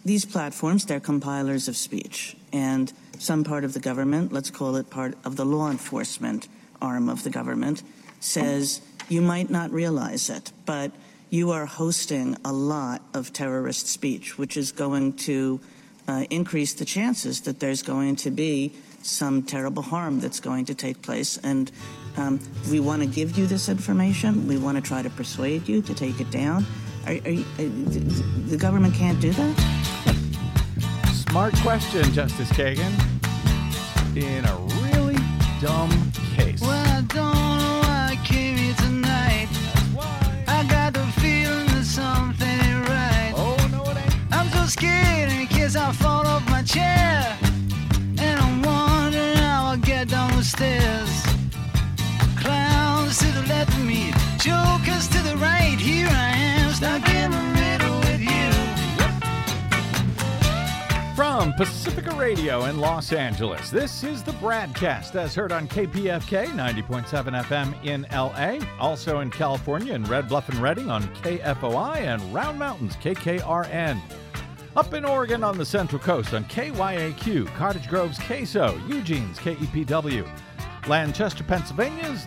these platforms, they're compilers of speech. And some part of the government, let's call it part of the law enforcement arm of the government, says you might not realize it, but you are hosting a lot of terrorist speech, which is going to increase the chances that there's going to be some terrible harm that's going to take place. And we want to give you this information. We want to try to persuade you to take it down. The government can't do that? Smart question, Justice Kagan. In a really dumb case. Well, I don't know why I came here tonight. That's why. I got the feeling that something ain't right. Oh, no, it ain't. I'm so scared in case I fall off my chair. And I'm wondering how I'll get down the stairs. Clowns to the left of me, jokers to the right. Here I am, stuck in the middle with you. From Pacifica Radio in Los Angeles, this is the Bradcast, as heard on KPFK 90.7 FM in LA, also in California in Red Bluff and Redding on KFOI and Round Mountains KKRN. Up in Oregon on the Central Coast on KYAQ, Cottage Grove's KSO, Eugene's KEPW, Lancaster, Pennsylvania's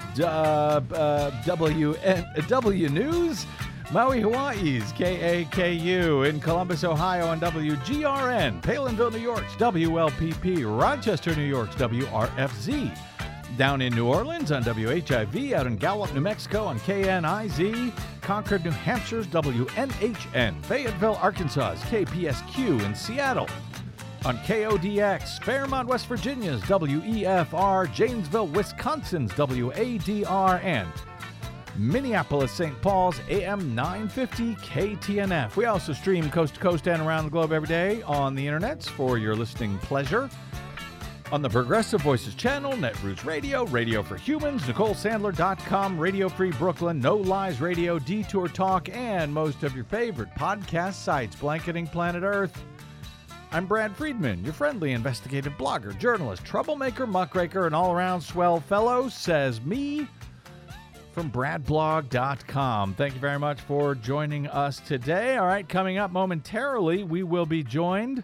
W News, Maui, Hawaii's KAKU, in Columbus, Ohio on WGRN, Palinville, New York's WLPP, Rochester, New York's WRFZ, down in New Orleans on WHIV, out in Gallup, New Mexico on KNIZ, Concord, New Hampshire's WNHN, Fayetteville, Arkansas's KPSQ, in Seattle on KODX, Fairmont, West Virginia's WEFR, Janesville, Wisconsin's WADR, and Minneapolis, St. Paul's AM 950 KTNF. We also stream coast to coast and around the globe every day on the internets for your listening pleasure. On the Progressive Voices channel, Netroots Radio, Radio for Humans, NicoleSandler.com, Radio Free Brooklyn, No Lies Radio, Detour Talk, and most of your favorite podcast sites blanketing planet Earth. I'm Brad Friedman, your friendly investigative blogger, journalist, troublemaker, muckraker, and all-around swell fellow, says me, from bradblog.com. Thank you very much for joining us today. All right, coming up momentarily, we will be joined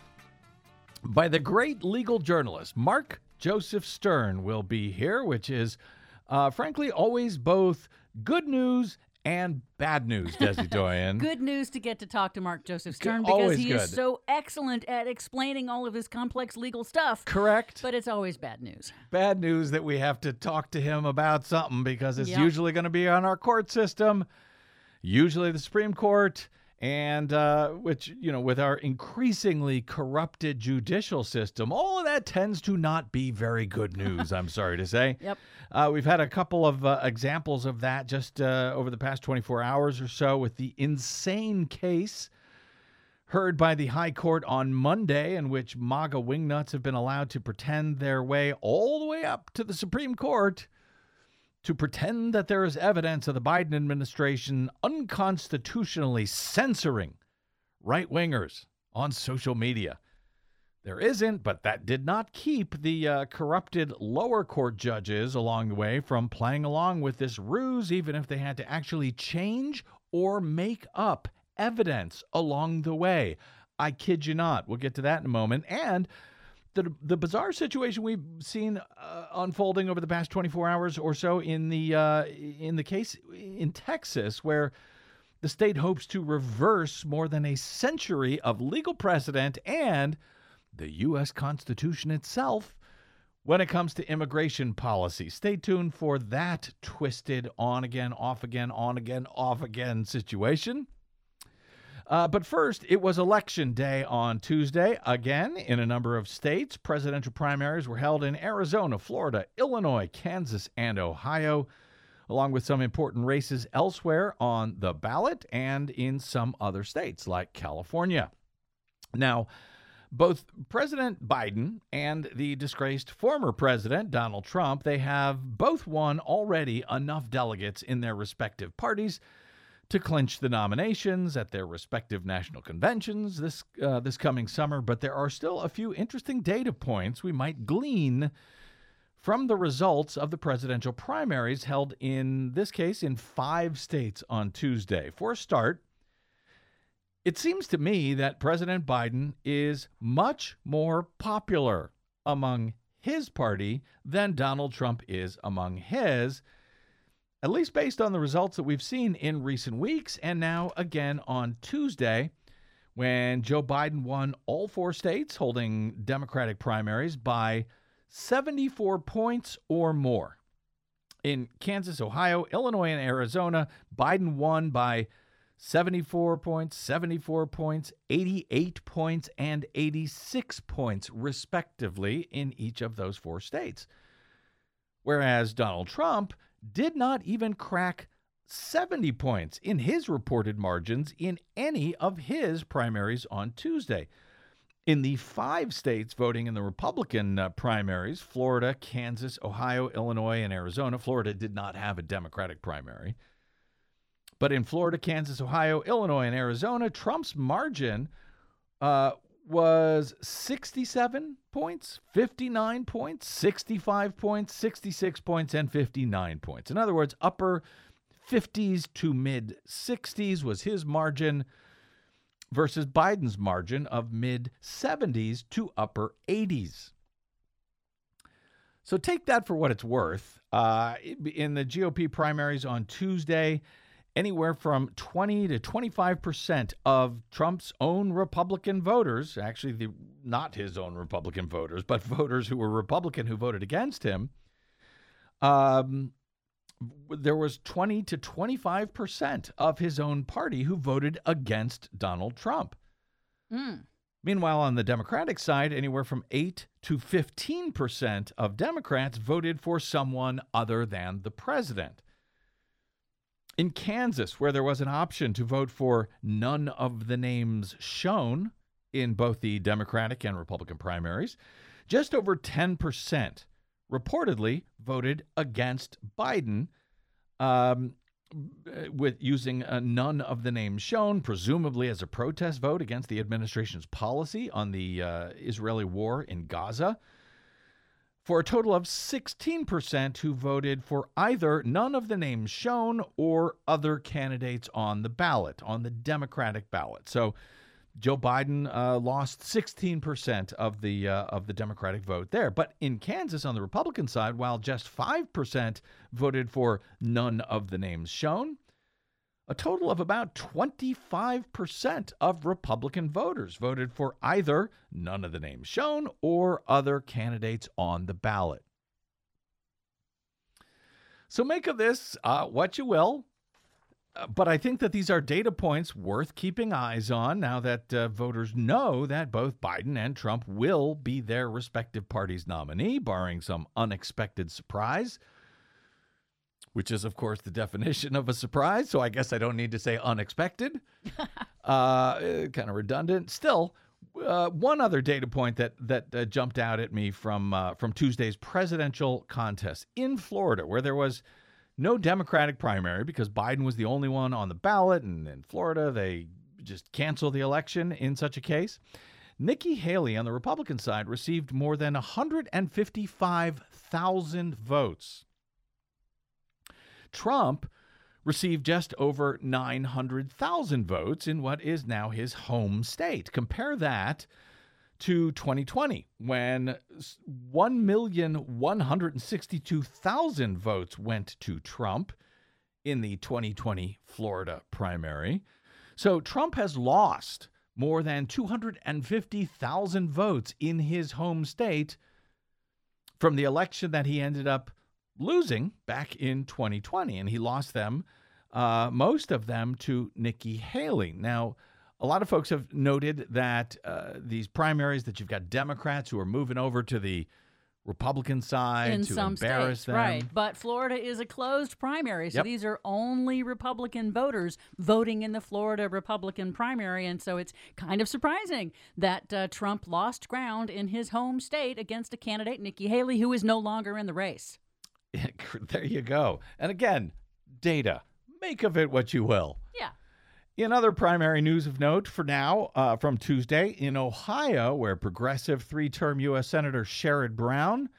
by the great legal journalist, Mark Joseph Stern will be here, which is, frankly, always both good news and bad news, Desi Doyen. Good news to get to talk to Mark Joseph Stern Always because he good. is so excellent at explaining all of his complex legal stuff. Correct. But it's always bad news. Bad news that we have to talk to him about something because it's usually going to be on our court system, usually the Supreme Court, and which, you know, with our increasingly corrupted judicial system, all of that tends to not be very good news, I'm sorry to say. Yep. We've had a couple of examples of that just over the past 24 hours or so with the insane case heard by the High Court on Monday in which MAGA wingnuts have been allowed to pretend their way all the way up to the Supreme Court to pretend that there is evidence of the Biden administration unconstitutionally censoring right-wingers on social media. There isn't, but that did not keep the corrupted lower court judges along the way from playing along with this ruse, even if they had to actually change or make up evidence along the way. I kid you not. We'll get to that in a moment. And the bizarre situation we've seen unfolding over the past 24 hours or so in the case in Texas, where the state hopes to reverse more than a century of legal precedent and the U.S. Constitution itself when it comes to immigration policy. Stay tuned for that twisted on-again, off-again, on-again, off-again situation. But first, it was Election Day on Tuesday. Again, in a number of states, presidential primaries were held in Arizona, Florida, Illinois, Kansas, and Ohio, along with some important races elsewhere on the ballot and in some other states like California. Now, both President Biden and the disgraced former president, Donald Trump, they have both won already enough delegates in their respective parties to clinch the nominations at their respective national conventions this coming summer. But there are still a few interesting data points we might glean from the results of the presidential primaries held in this case in 5 states on Tuesday. For a start, It seems to me that President Biden is much more popular among his party than Donald Trump is among his, at least based on the results that we've seen in recent weeks and now again on Tuesday, when Joe Biden won all 4 states holding Democratic primaries by 74 points or more. In Kansas, Ohio, Illinois, and Arizona, Biden won by 74 points, 88 points, and 86 points, respectively, in each of those 4 states. Whereas Donald Trump did not even crack 70 points in his reported margins in any of his primaries on Tuesday. In the 5 states voting in the Republican primaries, Florida, Kansas, Ohio, Illinois, and Arizona, Florida did not have a Democratic primary. But in Florida, Kansas, Ohio, Illinois, and Arizona, Trump's margin was 67 points, 59 points, 65 points, 66 points, and 59 points. In other words, upper 50s to mid 60s was his margin versus Biden's margin of mid 70s to upper 80s. So take that for what it's worth. In the GOP primaries on Tuesday, anywhere from 20 to 25% of Trump's own Republican voters, actually not his own Republican voters, but voters who were Republican who voted against him, there was 20 to 25% of his own party who voted against Donald Trump. Meanwhile, on the Democratic side, anywhere from 8 to 15% of Democrats voted for someone other than the president. In Kansas, where there was an option to vote for none of the names shown in both the Democratic and Republican primaries, just over 10% reportedly voted against Biden, with using none of the names shown, presumably as a protest vote against the administration's policy on the Israeli war in Gaza, for a total of 16% who voted for either none of the names shown or other candidates on the ballot, on the Democratic ballot. So Joe Biden lost 16% of the Democratic vote there. But in Kansas, on the Republican side, while just 5% voted for none of the names shown, a total of about 25% of Republican voters voted for either none of the names shown or other candidates on the ballot. So make of this what you will. But I think that these are data points worth keeping eyes on now that voters know that both Biden and Trump will be their respective party's nominee, barring some unexpected surprise, which is, of course, the definition of a surprise. So I guess I don't need to say unexpected. Kind of redundant. Still, one other data point that jumped out at me from Tuesday's presidential contest in Florida, where there was no Democratic primary because Biden was the only one on the ballot, and in Florida, they just cancel the election in such a case. Nikki Haley on the Republican side received more than 155,000 votes. Trump received just over 900,000 votes in what is now his home state. Compare that to 2020, when 1,162,000 votes went to Trump in the 2020 Florida primary. So Trump has lost more than 250,000 votes in his home state from the election that he ended up losing back in 2020. And he lost them, most of them, to Nikki Haley. Now, a lot of folks have noted that these primaries, that you've got Democrats who are moving over to the Republican side in to some embarrass states, them. right? But Florida is a closed primary, so Yep. these are only Republican voters voting in the Florida Republican primary, and so it's kind of surprising that Trump lost ground in his home state against a candidate, Nikki Haley, who is no longer in the race. There you go. And again, data. Make of it what you will. Yeah. In other primary news of note for now, from Tuesday, in Ohio, where progressive 3-term U.S. Senator Sherrod Brown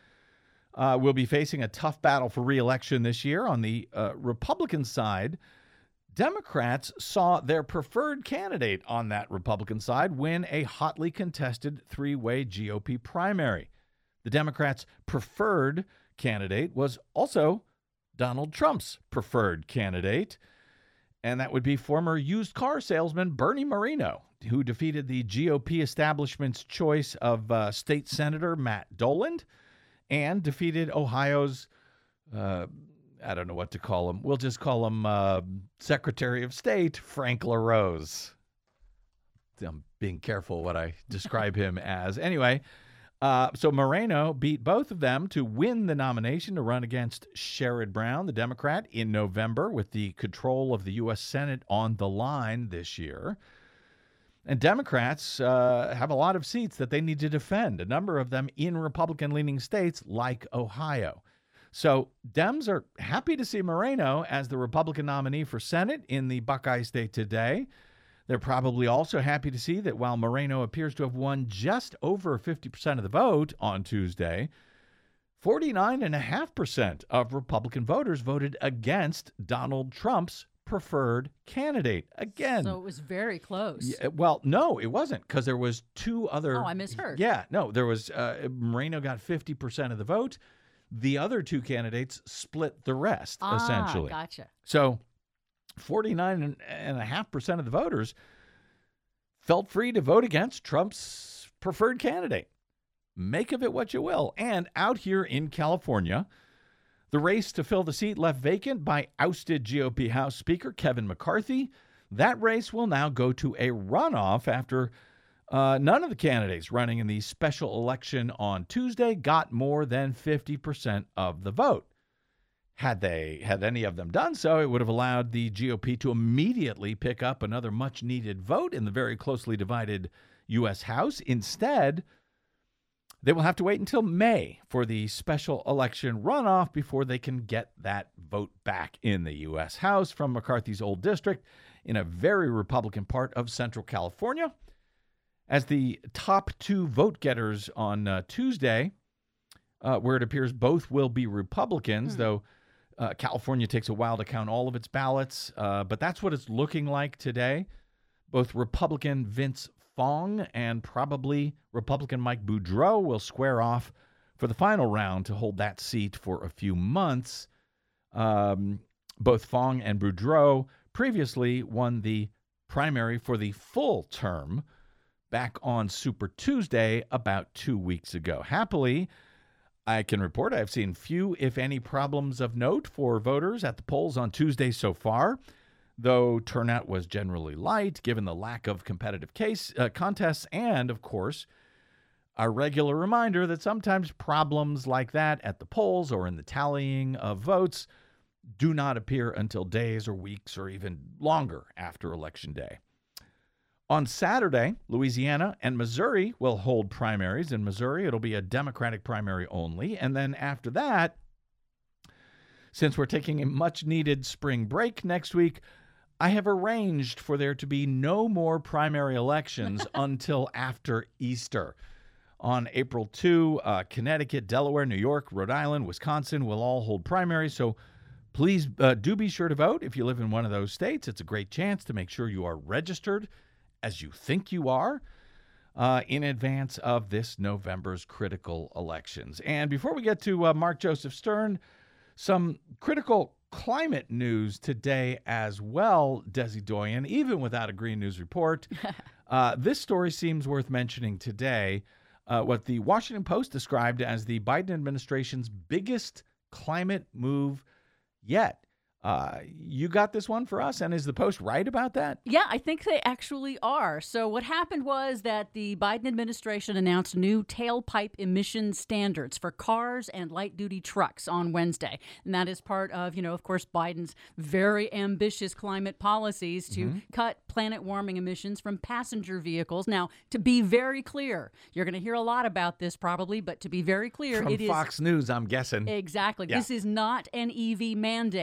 will be facing a tough battle for re-election this year. On the Republican side, Democrats saw their preferred candidate on that Republican side win a hotly contested three-way GOP primary. The Democrats' preferred candidate was also Donald Trump's preferred candidate, and that would be former used car salesman Bernie Moreno, who defeated the GOP establishment's choice of State Senator Matt Dolan and defeated Ohio's, I don't know what to call him. We'll just call him Secretary of State Frank LaRose. I'm being careful what I describe him as. Anyway, so Moreno beat both of them to win the nomination to run against Sherrod Brown, the Democrat, in November, with the control of the U.S. Senate on the line this year. And Democrats have a lot of seats that they need to defend, a number of them in Republican-leaning states like Ohio. So Dems are happy to see Moreno as the Republican nominee for Senate in the Buckeye State today. They're probably also happy to see that while Moreno appears to have won just over 50% of the vote on Tuesday, 49.5% of Republican voters voted against Donald Trump's preferred candidate. Again. So it was very close. Yeah, well, no, it wasn't, because there was two other. Oh, I misheard. Yeah, no, there was Moreno got 50% of the vote. The other two candidates split the rest, essentially. Gotcha. So 49.5% of the voters felt free to vote against Trump's preferred candidate. Make of it what you will. And out here in California, the race to fill the seat left vacant by ousted GOP House Speaker Kevin McCarthy, that race will now go to a runoff after none of the candidates running in the special election on Tuesday got more than 50% of the vote. Had any of them done so, it would have allowed the GOP to immediately pick up another much-needed vote in the very closely divided U.S. House. Instead, they will have to wait until May for the special election runoff before they can get that vote back in the U.S. House from McCarthy's old district in a very Republican part of Central California. As the top two vote getters on Tuesday, where it appears both will be Republicans, though California takes a while to count all of its ballots, but that's what it's looking like today. Both Republican Vince Fong and probably Republican Mike Boudreau will square off for the final round to hold that seat for a few months. Both Fong and Boudreau previously won the primary for the full term back on Super Tuesday about 2 weeks ago. Happily, I can report I've seen few, if any, problems of note for voters at the polls on Tuesday so far, though turnout was generally light given the lack of competitive contests and, of course, a regular reminder that sometimes problems like that at the polls or in the tallying of votes do not appear until days or weeks or even longer after Election Day. On Saturday, Louisiana and Missouri will hold primaries. In Missouri, it'll be a Democratic primary only. And then after that, since we're taking a much-needed spring break next week, I have arranged for there to be no more primary elections until after Easter. On April 2, Connecticut, Delaware, New York, Rhode Island, Wisconsin will all hold primaries. So please do be sure to vote if you live in one of those states. It's a great chance to make sure you are registered as you think you are in advance of this November's critical elections. And before we get to Mark Joseph Stern, some critical climate news today as well, Desi Doyen, even without a Green News report. This story seems worth mentioning today, what the Washington Post described as the Biden administration's biggest climate move yet. You got this one for us, and is the Post right about that? Yeah, I think they actually are. So what happened was that the Biden administration announced new tailpipe emission standards for cars and light-duty trucks on Wednesday. And that is part of, of course, Biden's very ambitious climate policies to cut planet-warming emissions from passenger vehicles. Now, to be very clear, you're going to hear a lot about this probably, but to be very clear, From Fox News, I'm guessing. Exactly. Yeah. This is not an EV mandate by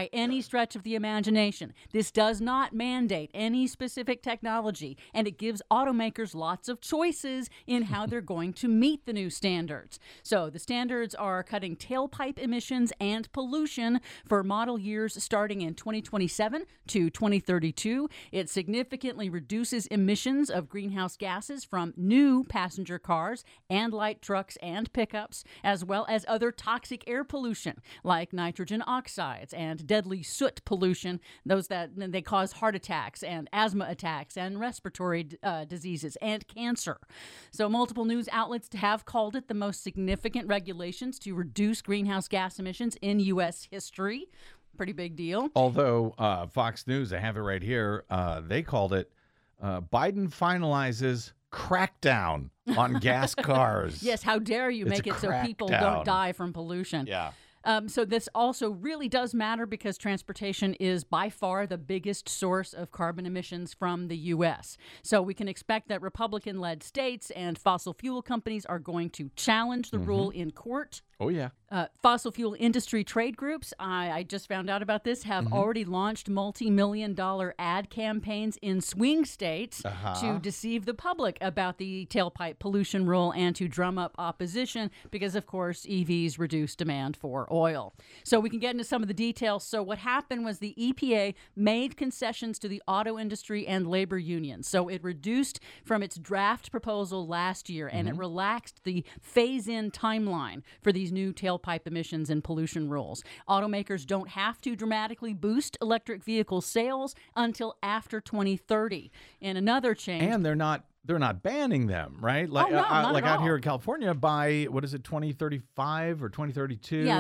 by any stretch of the imagination. This does not mandate any specific technology, and it gives automakers lots of choices in how they're going to meet the new standards. So the standards are cutting tailpipe emissions and pollution for model years starting in 2027 to 2032. It significantly reduces emissions of greenhouse gases from new passenger cars and light trucks and pickups, as well as other toxic air pollution like nitrogen oxides and deadly soot pollution, those that they cause heart attacks and asthma attacks and respiratory diseases and cancer. So multiple news outlets have called it the most significant regulations to reduce greenhouse gas emissions in U.S. history. Pretty big deal. Although Fox News, I have it right here, they called it Biden finalizes crackdown on gas cars. Yes, how dare you make it so people don't die from pollution. Yeah. So this also really does matter because transportation is by far the biggest source of carbon emissions from the U.S. So we can expect that Republican-led states and fossil fuel companies are going to challenge the rule in court. Oh, yeah. Fossil fuel industry trade groups, I just found out about this, have already launched multi-million-dollar ad campaigns in swing states to deceive the public about the tailpipe pollution rule and to drum up opposition because, of course, EVs reduce demand for oil. So we can get into some of the details. So what happened was the EPA made concessions to the auto industry and labor unions. So it reduced from its draft proposal last year, and it relaxed the phase-in timeline for these new tailpipe emissions and pollution rules. Automakers don't have to dramatically boost electric vehicle sales until after 2030. And another change. And they're not banning them, right? Like, no, not like at out all. here in California by, what is it, 2035 or 2032? Yeah,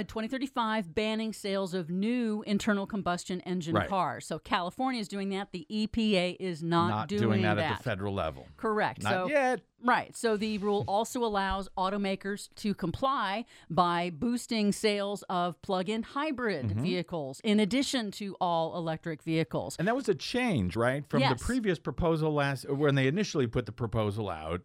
2035 banning sales of new internal combustion engine cars. So California is doing that. The EPA is not doing that at the federal level. Correct. Not yet. Right. So the rule also allows automakers to comply by boosting sales of plug-in hybrid vehicles in addition to all electric vehicles. And that was a change, right, from the previous proposal when they initially put the proposal out.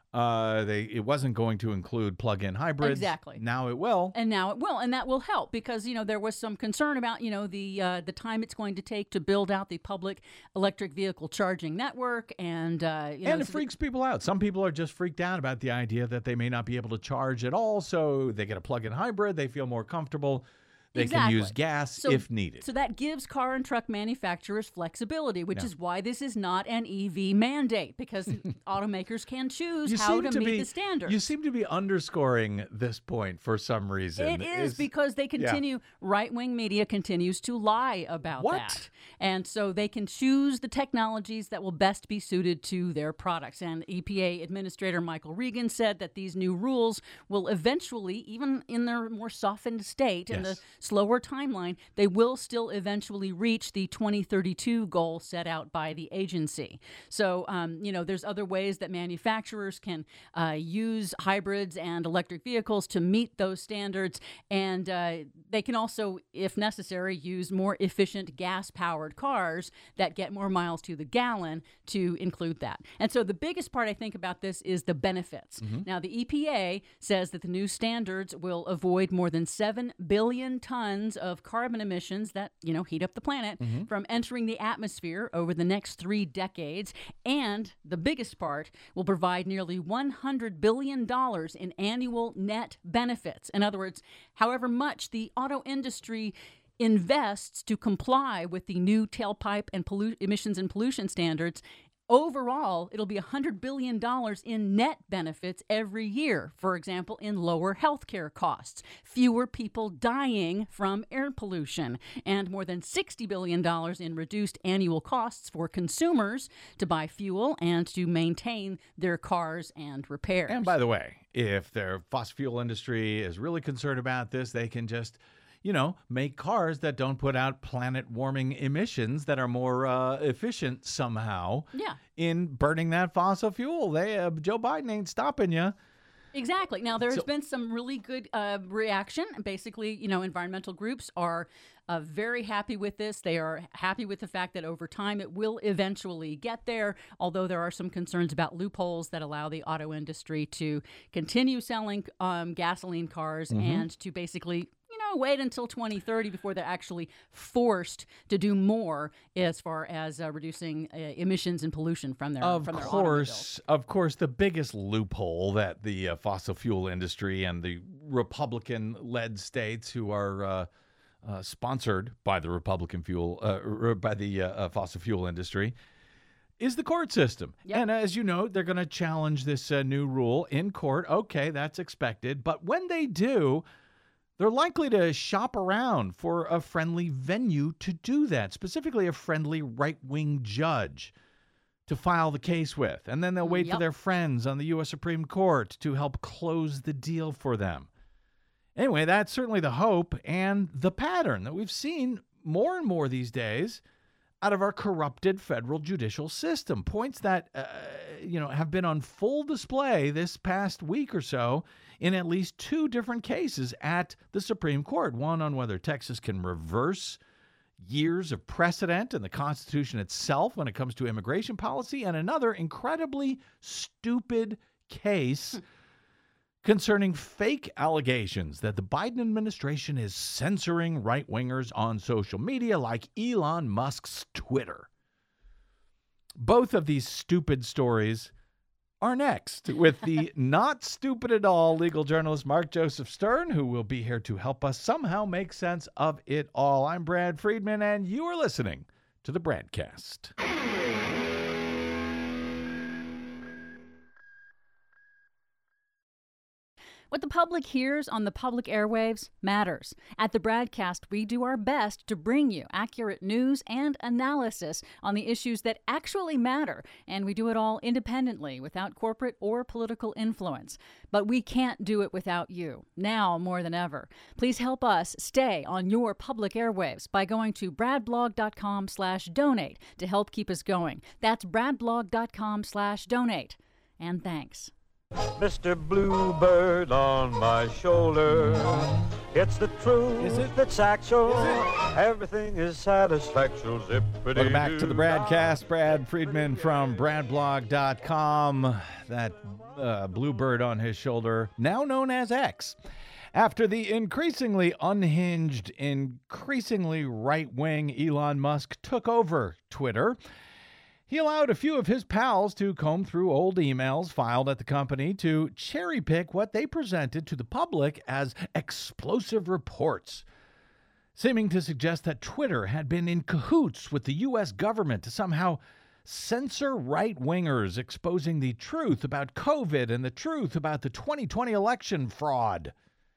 It wasn't going to include plug-in hybrids. Exactly. Now it will. And now it will, and that will help because there was some concern about the time it's going to take to build out the public electric vehicle charging network, and and it freaks people out. Some people are just freaked out about the idea that they may not be able to charge at all, so they get a plug-in hybrid. They feel more comfortable. They can use gas if needed. So that gives car and truck manufacturers flexibility, which is why this is not an EV mandate, because automakers can choose how to meet the standards. You seem to be underscoring this point for some reason. It is because they continue, right-wing media continues to lie about that. And so they can choose the technologies that will best be suited to their products. And EPA Administrator Michael Regan said that these new rules will eventually, even in their more softened state, in the slower timeline, they will still eventually reach the 2032 goal set out by the agency. So, there's other ways that manufacturers can use hybrids and electric vehicles to meet those standards. And they can also, if necessary, use more efficient gas-powered cars that get more miles to the gallon to include that. And so the biggest part I think about this is the benefits. Now, the EPA says that the new standards will avoid more than 7 billion tons of carbon emissions that, heat up the planet from entering the atmosphere over the next 3 decades. And the biggest part will provide nearly $100 billion in annual net benefits. In other words, however much the auto industry invests to comply with the new tailpipe and emissions and pollution standards, overall, it'll be $100 billion in net benefits every year. For example, in lower healthcare costs, fewer people dying from air pollution, and more than $60 billion in reduced annual costs for consumers to buy fuel and to maintain their cars and repairs. And by the way, if their fossil fuel industry is really concerned about this, they can just make cars that don't put out planet-warming emissions that are more efficient somehow in burning that fossil fuel. Joe Biden ain't stopping you. Exactly. Now, there's been some really good reaction. Basically, environmental groups are very happy with this. They are happy with the fact that over time it will eventually get there, although there are some concerns about loopholes that allow the auto industry to continue selling gasoline cars and to basically to wait until 2030 before they're actually forced to do more as far as reducing emissions and pollution from their automobiles. Of course, the biggest loophole that the fossil fuel industry and the Republican-led states who are sponsored by the fossil fuel industry is the court system. Yep. And as you know, they're going to challenge this new rule in court. Okay, that's expected. But when they do, they're likely to shop around for a friendly venue to do that, specifically a friendly right-wing judge to file the case with. And then they'll wait for their friends on the U.S. Supreme Court to help close the deal for them. Anyway, that's certainly the hope and the pattern that we've seen more and more these days out of our corrupted federal judicial system. Points that, have been on full display this past week or so in at least two different cases at the Supreme Court. One on whether Texas can reverse years of precedent in the Constitution itself when it comes to immigration policy, and another incredibly stupid case concerning fake allegations that the Biden administration is censoring right-wingers on social media like Elon Musk's Twitter. Both of these stupid stories are next with the not stupid at all legal journalist Mark Joseph Stern, who will be here to help us somehow make sense of it all. I'm Brad Friedman, and you are listening to the Bradcast. What the public hears on the public airwaves matters. At the Bradcast, we do our best to bring you accurate news and analysis on the issues that actually matter, and we do it all independently, without corporate or political influence. But we can't do it without you, now more than ever. Please help us stay on your public airwaves by going to bradblog.com/donate to help keep us going. That's bradblog.com/donate. And thanks. Mr. Bluebird on my shoulder. It's the truth, that's actual. Everything is satisfactual. Welcome back to the Bradcast. Brad Friedman from bradblog.com. That Bluebird on his shoulder, now known as X. After the increasingly unhinged, increasingly right-wing Elon Musk took over Twitter, he allowed a few of his pals to comb through old emails filed at the company to cherry-pick what they presented to the public as explosive reports, seeming to suggest that Twitter had been in cahoots with the U.S. government to somehow censor right-wingers exposing the truth about COVID and the truth about the 2020 election fraud.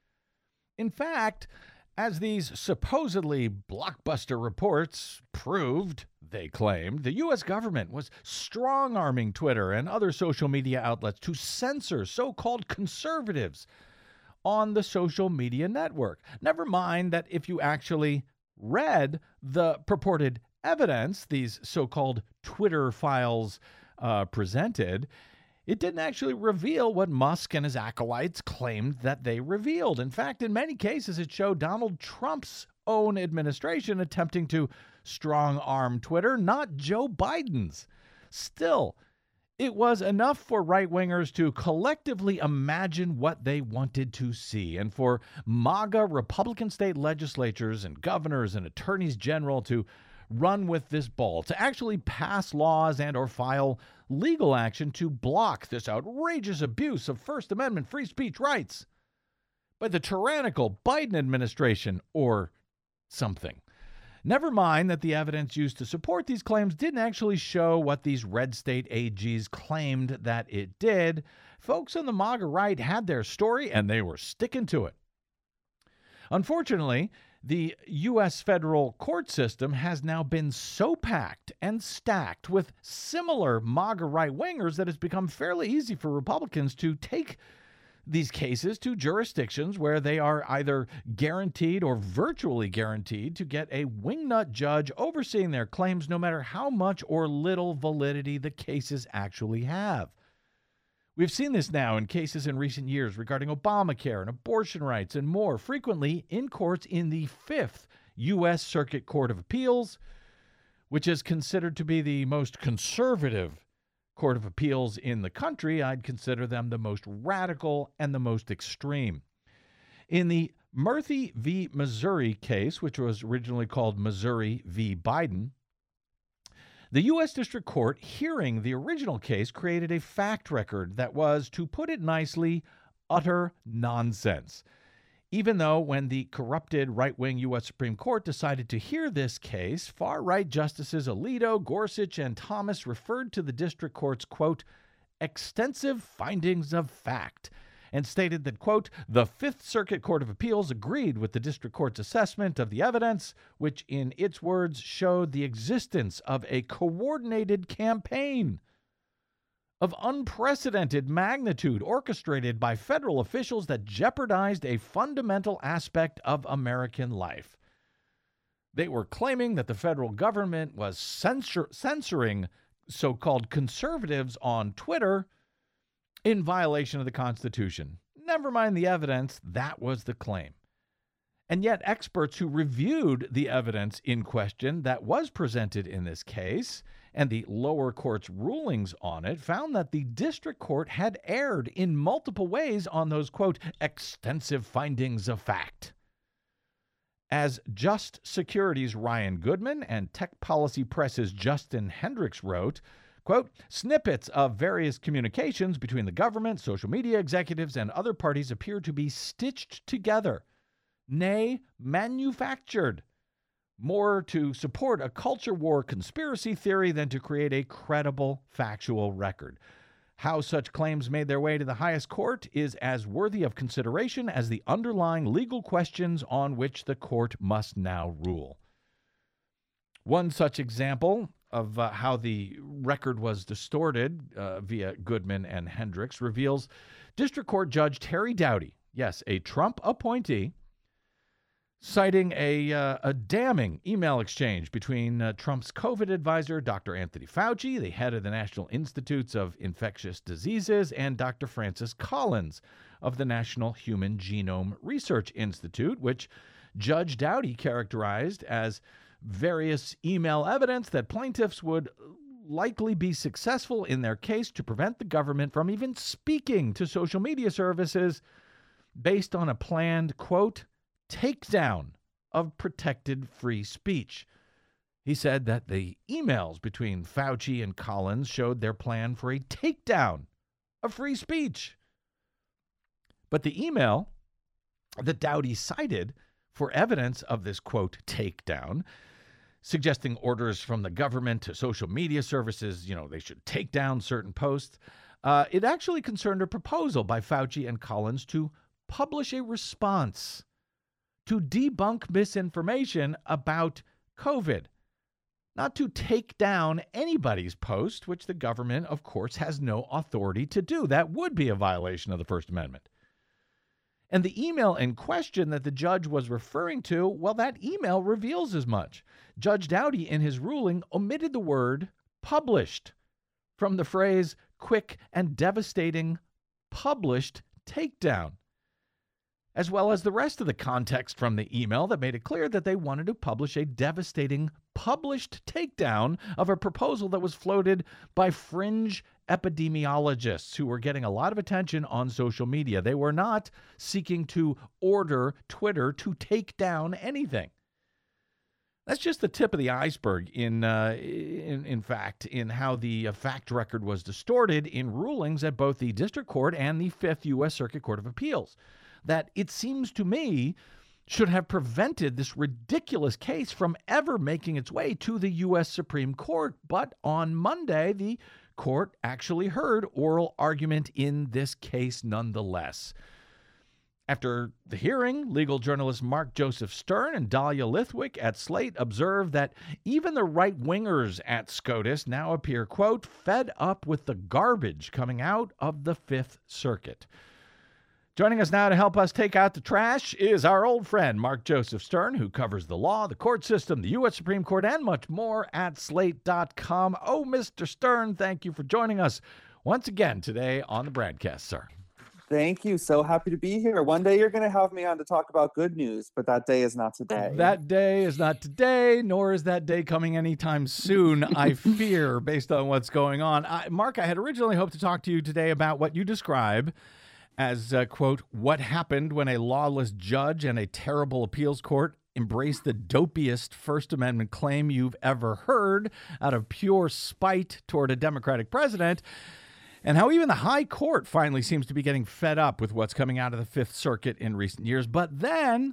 In fact, as these supposedly blockbuster reports proved, they claimed, the U.S. government was strong-arming Twitter and other social media outlets to censor so-called conservatives on the social media network. Never mind that if you actually read the purported evidence these so-called Twitter files presented, it didn't actually reveal what Musk and his acolytes claimed that they revealed. In fact, in many cases, it showed Donald Trump's own administration attempting to strong-arm Twitter, not Joe Biden's. Still, it was enough for right-wingers to collectively imagine what they wanted to see, and for MAGA Republican state legislatures and governors and attorneys general to run with this ball, to actually pass laws and or file legal action to block this outrageous abuse of First Amendment free speech rights by the tyrannical Biden administration or something. Never mind that the evidence used to support these claims didn't actually show what these red state AGs claimed that it did. Folks on the MAGA right had their story, and they were sticking to it. Unfortunately, the U.S. federal court system has now been so packed and stacked with similar MAGA right-wingers that it's become fairly easy for Republicans to take these cases to jurisdictions where they are either guaranteed or virtually guaranteed to get a wingnut judge overseeing their claims, no matter how much or little validity the cases actually have. We've seen this now in cases in recent years regarding Obamacare and abortion rights and more, frequently in courts in the Fifth U.S. Circuit Court of Appeals, which is considered to be the most conservative Court of Appeals in the country. I'd consider them the most radical and the most extreme. In the Murphy v. Missouri case, which was originally called Missouri v. Biden, the U.S. District Court hearing the original case created a fact record that was, to put it nicely, utter nonsense. Even though when the corrupted right-wing U.S. Supreme Court decided to hear this case, far-right Justices Alito, Gorsuch, and Thomas referred to the district court's, quote, extensive findings of fact, and stated that, quote, the Fifth Circuit Court of Appeals agreed with the district court's assessment of the evidence, which in its words showed the existence of a coordinated campaign of unprecedented magnitude orchestrated by federal officials that jeopardized a fundamental aspect of American life. They were claiming that the federal government was censoring so-called conservatives on Twitter in violation of the Constitution. Never mind the evidence, that was the claim. And yet experts who reviewed the evidence in question that was presented in this case and the lower court's rulings on it found that the district court had erred in multiple ways on those, quote, extensive findings of fact. As Just Security's Ryan Goodman and Tech Policy Press's Justin Hendricks wrote, quote, snippets of various communications between the government, social media executives, and other parties appear to be stitched together, nay, manufactured, more to support a culture war conspiracy theory than to create a credible factual record. How such claims made their way to the highest court is as worthy of consideration as the underlying legal questions on which the court must now rule. One such example of how the record was distorted via Goodman and Hendricks reveals District Court Judge Terry Doughty, yes, a Trump appointee, citing a damning email exchange between Trump's COVID advisor, Dr. Anthony Fauci, the head of the National Institutes of Infectious Diseases, and Dr. Francis Collins of the National Human Genome Research Institute, which Judge Doughty characterized as various email evidence that plaintiffs would likely be successful in their case to prevent the government from even speaking to social media services based on a planned, quote, takedown of protected free speech. He said that the emails between Fauci and Collins showed their plan for a takedown of free speech. But the email that Doughty cited for evidence of this, quote, takedown, suggesting orders from the government to social media services, they should take down certain posts, it actually concerned a proposal by Fauci and Collins to publish a response to debunk misinformation about COVID, not to take down anybody's post, which the government, of course, has no authority to do. That would be a violation of the First Amendment. And the email in question that the judge was referring to, well, that email reveals as much. Judge Doughty, in his ruling, omitted the word published from the phrase quick and devastating published takedown, as well as the rest of the context from the email that made it clear that they wanted to publish a devastating published takedown of a proposal that was floated by fringe epidemiologists who were getting a lot of attention on social media. They were not seeking to order Twitter to take down anything. That's just the tip of the iceberg in fact, in how the fact record was distorted in rulings at both the District Court and the Fifth U.S. Circuit Court of Appeals, that it seems to me should have prevented this ridiculous case from ever making its way to the U.S. Supreme Court. But on Monday, the court actually heard oral argument in this case nonetheless. After the hearing, legal journalists Mark Joseph Stern and Dahlia Lithwick at Slate observed that even the right-wingers at SCOTUS now appear, quote, fed up with the garbage coming out of the Fifth Circuit. Joining us now to help us take out the trash is our old friend, Mark Joseph Stern, who covers the law, the court system, the U.S. Supreme Court, and much more at Slate.com. Oh, Mr. Stern, thank you for joining us once again today on the broadcast, sir. Thank you. So happy to be here. One day you're going to have me on to talk about good news, but that day is not today. That day is not today, nor is that day coming anytime soon, I fear, based on what's going on. Mark, I had originally hoped to talk to you today about what you describe as, quote, what happened when a lawless judge and a terrible appeals court embrace the dopiest First Amendment claim you've ever heard out of pure spite toward a Democratic president, and how even the High Court finally seems to be getting fed up with what's coming out of the Fifth Circuit in recent years. But then,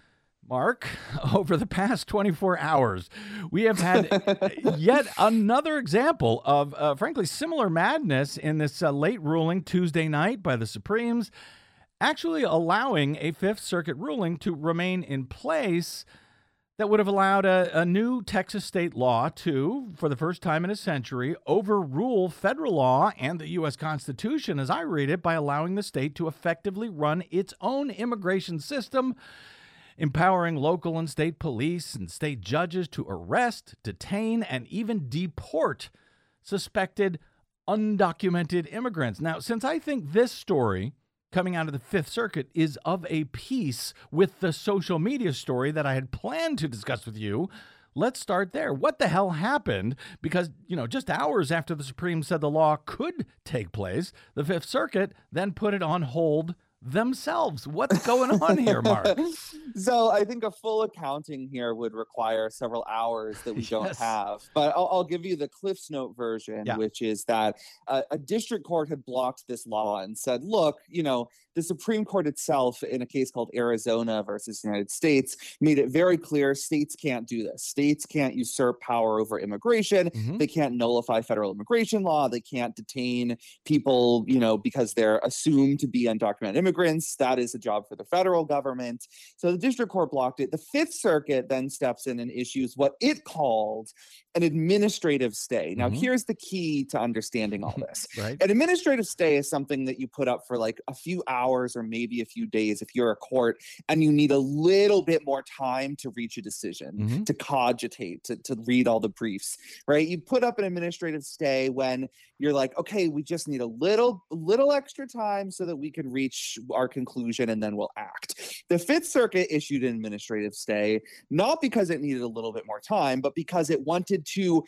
Mark, over the past 24 hours, we have had yet another example of, frankly, similar madness in this late ruling Tuesday night by the Supremes, actually allowing a Fifth Circuit ruling to remain in place that would have allowed a new Texas state law to, for the first time in a century, overrule federal law and the U.S. Constitution, as I read it, by allowing the state to effectively run its own immigration system, empowering local and state police and state judges to arrest, detain, and even deport suspected undocumented immigrants. Now, since I think this story coming out of the Fifth Circuit is of a piece with the social media story that I had planned to discuss with you, let's start there. What the hell happened? Because, just hours after the Supreme said the law could take place, the Fifth Circuit then put it on hold themselves. What's going on here, Mark? So I think a full accounting here would require several hours that we don't Yes. have. But I'll give you the Cliff's Note version, which is that a district court had blocked this law and said, look, the Supreme Court itself, in a case called Arizona versus the United States, made it very clear states can't do this. States can't usurp power over immigration. They can't nullify federal immigration law. They can't detain people, because they're assumed to be undocumented immigrants. That is a job for the federal government. So the district court blocked it. The Fifth Circuit then steps in and issues what it called an administrative stay. Now, here's the key to understanding all this. Right. An administrative stay is something that you put up for like a few hours or maybe a few days if you're a court and you need a little bit more time to reach a decision, to cogitate, to read all the briefs, right? You put up an administrative stay when you're like, okay, we just need a little extra time so that we can reach our conclusion and then we'll act. The Fifth Circuit issued an administrative stay, not because it needed a little bit more time, but because it wanted to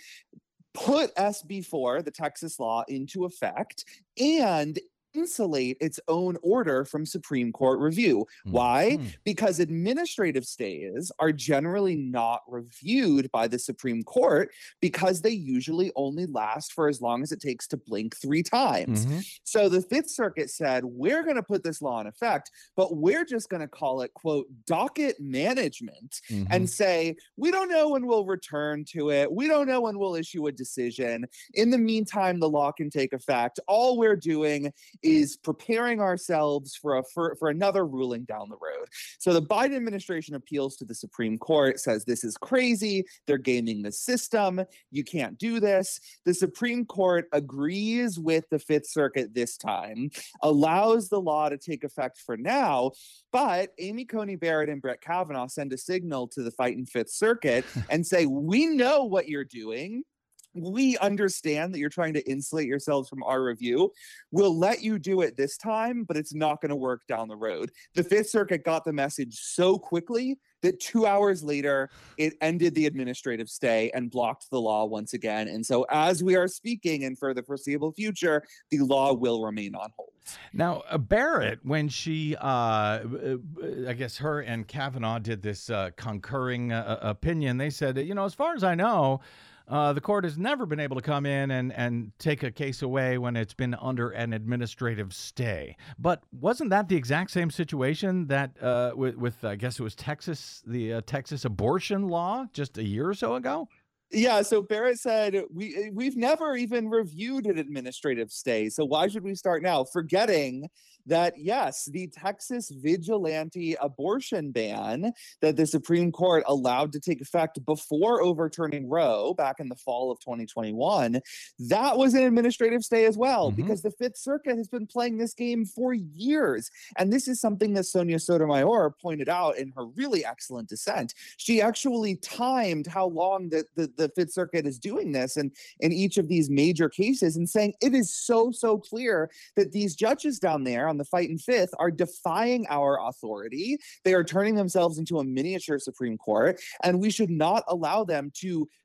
put SB 4, the Texas law, into effect and insulate its own order from Supreme Court review. Why? Because administrative stays are generally not reviewed by the Supreme Court because they usually only last for as long as it takes to blink 3 times. So the Fifth Circuit said, we're going to put this law in effect, but we're just going to call it, quote, docket management and say, we don't know when we'll return to it. We don't know when we'll issue a decision. In the meantime, the law can take effect. All we're doing is preparing ourselves for another ruling down the road. So the Biden administration appeals to the Supreme Court, says this is crazy. They're gaming the system. You can't do this. The Supreme Court agrees with the Fifth Circuit this time, allows the law to take effect for now, but Amy Coney Barrett and Brett Kavanaugh send a signal to the fighting Fifth Circuit and say, we know what you're doing. We understand that you're trying to insulate yourselves from our review. We'll let you do it this time, but it's not going to work down the road. The Fifth Circuit got the message so quickly that 2 hours later, it ended the administrative stay and blocked the law once again. And so as we are speaking and for the foreseeable future, the law will remain on hold. Now, Barrett, when she, I guess her and Kavanaugh did this concurring opinion, they said, as far as I know, the court has never been able to come in and take a case away when it's been under an administrative stay. But wasn't that the exact same situation that with I guess it was Texas, the Texas abortion law just a year or so ago? Yeah, so Barrett said, we've never even reviewed an administrative stay, so why should we start now? Forgetting that, yes, the Texas vigilante abortion ban that the Supreme Court allowed to take effect before overturning Roe back in the fall of 2021, that was an administrative stay as well, because the Fifth Circuit has been playing this game for years. And this is something that Sonia Sotomayor pointed out in her really excellent dissent. She actually timed how long the Fifth Circuit is doing this and in each of these major cases and saying it is so clear that these judges down there on the fighting Fifth are defying our authority. They are turning themselves into a miniature Supreme Court, and we should not allow them to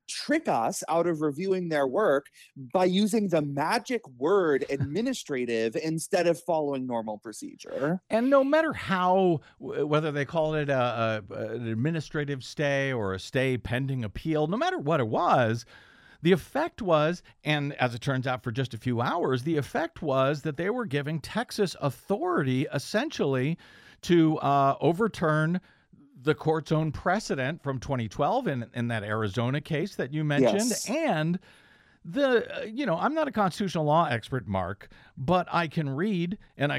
trick us out of reviewing their work by using the magic word administrative instead of following normal procedure. And no matter how, whether they call it an administrative stay or a stay pending appeal, no matter what it was, the effect was, and as it turns out for just a few hours, the effect was that they were giving Texas authority essentially to overturn the court's own precedent from 2012 in that Arizona case that you mentioned. Yes. And I'm not a constitutional law expert, Mark, but I can read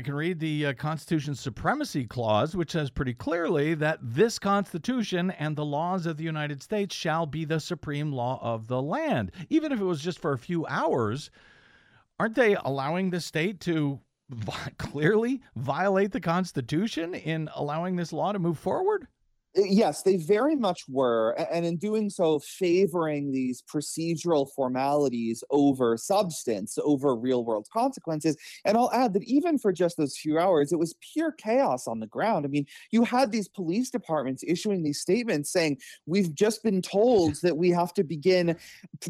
the Constitution's Supremacy Clause, which says pretty clearly that this Constitution and the laws of the United States shall be the supreme law of the land. Even if it was just for a few hours, aren't they allowing the state to clearly violate the Constitution in allowing this law to move forward? Yes, they very much were. And in doing so, favoring these procedural formalities over substance, over real world consequences. And I'll add that even for just those few hours, it was pure chaos on the ground. I mean, you had these police departments issuing these statements saying, we've just been told that we have to begin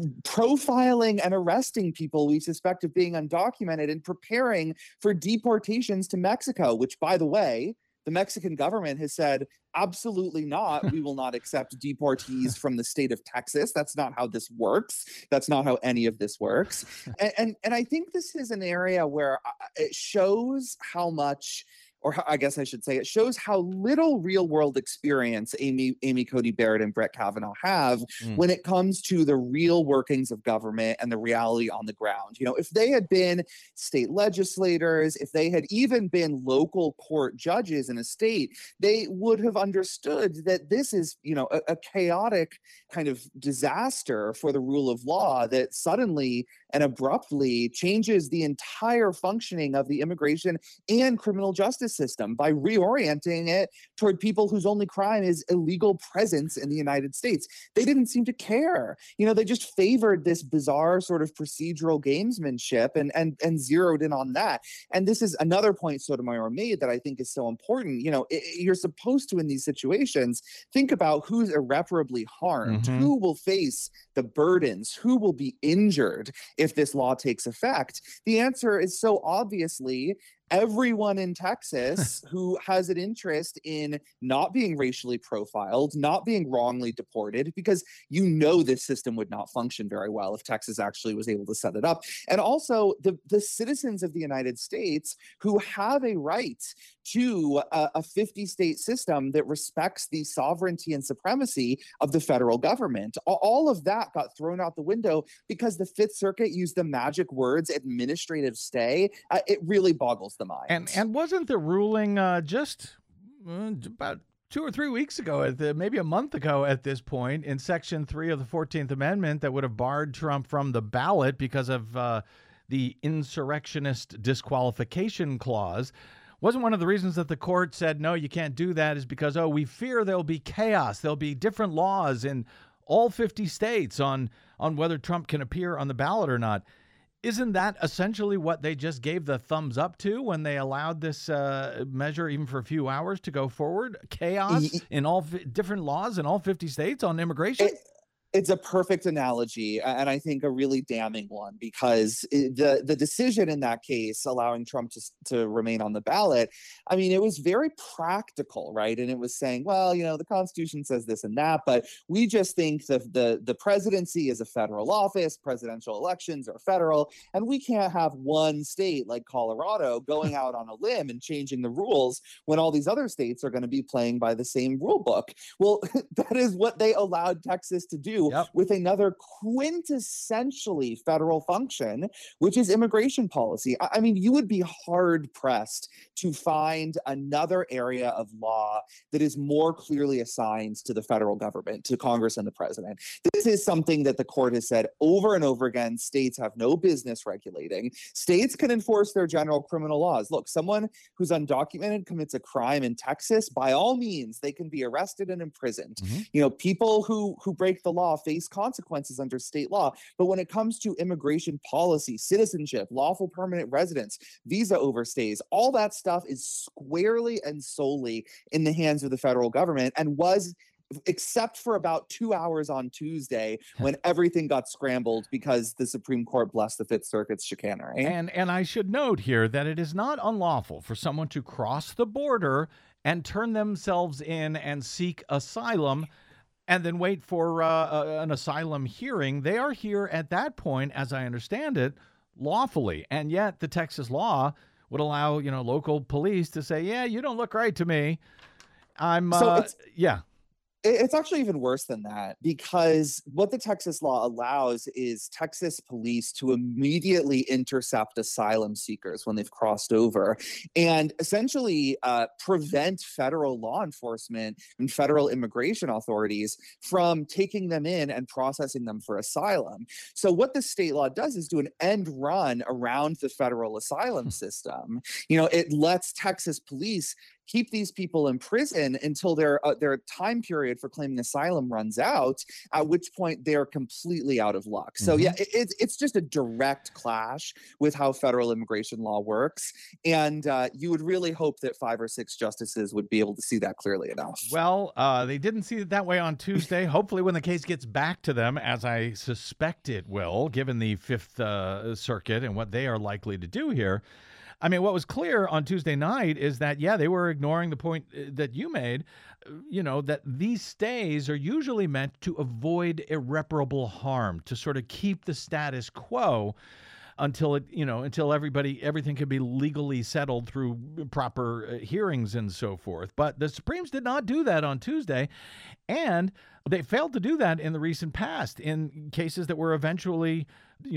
profiling and arresting people we suspect of being undocumented and preparing for deportations to Mexico, which, by the way, the Mexican government has said, absolutely not. We will not accept deportees from the state of Texas. That's not how this works. That's not how any of this works. And I think this is an area where it shows how much, or I guess I should say, it shows how little real world experience Amy Coney Barrett and Brett Kavanaugh have when it comes to the real workings of government and the reality on the ground. You know, if they had been state legislators, if they had even been local court judges in a state, they would have understood that this is, you know, a chaotic kind of disaster for the rule of law that suddenly and abruptly changes the entire functioning of the immigration and criminal justice system by reorienting it toward people whose only crime is illegal presence in the United States. They didn't seem to care. You know, they just favored this bizarre sort of procedural gamesmanship and zeroed in on that. And this is another point Sotomayor made that I think is so important. You know, you're supposed to, in these situations, think about who's irreparably harmed, who will face the burdens, who will be injured if this law takes effect. The answer is so obviously everyone in Texas who has an interest in not being racially profiled, not being wrongly deported, because you know this system would not function very well if Texas actually was able to set it up. And also the citizens of the United States who have a right to a 50-state system that respects the sovereignty and supremacy of the federal government. All of that got thrown out the window because the Fifth Circuit used the magic words administrative stay. It really boggles the mind. And wasn't the ruling just about 2 or 3 weeks ago, maybe a month ago at this point, in Section 3 of the 14th Amendment that would have barred Trump from the ballot because of the insurrectionist disqualification clause? Wasn't one of the reasons that the court said, no, you can't do that, is because, we fear there'll be chaos. There'll be different laws in all 50 states on whether Trump can appear on the ballot or not. Isn't that essentially what they just gave the thumbs up to when they allowed this measure, even for a few hours, to go forward? Chaos in all different laws in all 50 states on immigration? It's a perfect analogy, and I think a really damning one, because the decision in that case, allowing Trump to remain on the ballot, I mean, it was very practical, right? And it was saying, well, you know, the Constitution says this and that, but we just think that the presidency is a federal office, presidential elections are federal, and we can't have one state like Colorado going out on a limb and changing the rules when all these other states are going to be playing by the same rule book. Well, that is what they allowed Texas to do. With another quintessentially federal function, which is immigration policy. I mean, you would be hard pressed to find another area of law that is more clearly assigned to the federal government, to Congress and the president. This is something that the court has said over and over again. States have no business regulating. States can enforce their general criminal laws. Look, someone who's undocumented commits a crime in Texas, by all means, they can be arrested and imprisoned. You know, people who break the law face consequences under state law. But when it comes to immigration policy, citizenship, lawful permanent residence, visa overstays, all that stuff is squarely and solely in the hands of the federal government, and was except for about 2 hours on Tuesday when everything got scrambled because the Supreme Court blessed the Fifth Circuit's chicanery. And I should note here that it is not unlawful for someone to cross the border and turn themselves in and seek asylum and then wait for an asylum hearing. They are here at that point, as I understand it, lawfully. And yet the Texas law would allow, local police to say, yeah, you don't look right to me. It's actually even worse than that, because what the Texas law allows is Texas police to immediately intercept asylum seekers when they've crossed over and essentially prevent federal law enforcement and federal immigration authorities from taking them in and processing them for asylum. So what the state law does is do an end run around the federal asylum system. It lets Texas police keep these people in prison until their time period for claiming asylum runs out, at which point they're completely out of luck. So it's just a direct clash with how federal immigration law works. And you would really hope that 5 or 6 justices would be able to see that clearly enough. Well, they didn't see it that way on Tuesday. Hopefully when the case gets back to them, as I suspect it will, given the Fifth Circuit and what they are likely to do here. I mean, what was clear on Tuesday night is that, they were ignoring the point that you made, that these stays are usually meant to avoid irreparable harm, to sort of keep the status quo until everything can be legally settled through proper hearings and so forth. But the Supremes did not do that on Tuesday, and they failed to do that in the recent past in cases that were eventually